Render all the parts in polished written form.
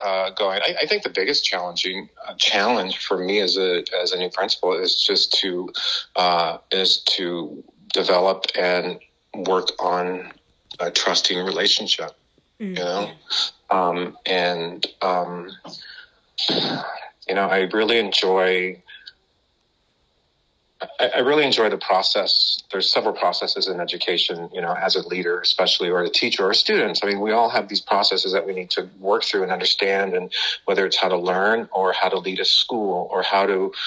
going. I think the biggest challenge for me as a new principal is just to develop and work on a trusting relationship. You know, I really enjoy. I really enjoy the process. There's several processes in education, as a leader, especially, or a teacher or students. I mean, we all have these processes that we need to work through and understand, and whether it's how to learn or how to lead a school or how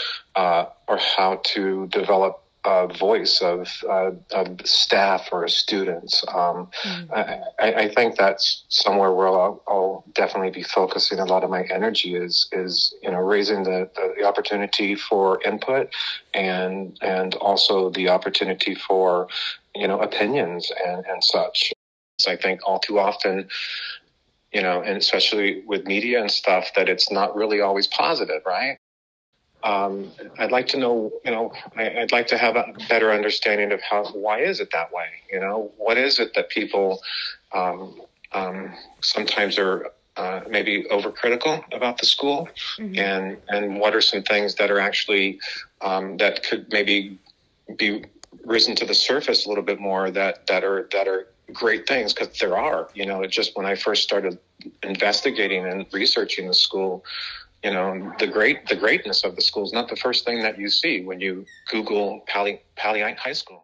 to develop a voice of staff or students. I think that's somewhere where I'll definitely be focusing a lot of my energy is raising the opportunity for input and also the opportunity for opinions and such. So I think all too often, and especially with media and stuff, that it's not really always positive, right? I'd like to know, I'd like to have a better understanding of why is it that way? What is it that people sometimes are maybe overcritical about the school, and what are some things that are actually that could maybe be risen to the surface a little bit more that are great things, because there are. Just when I first started investigating and researching the school, the greatness of the school is not the first thing that you see when you Google Paliite High School.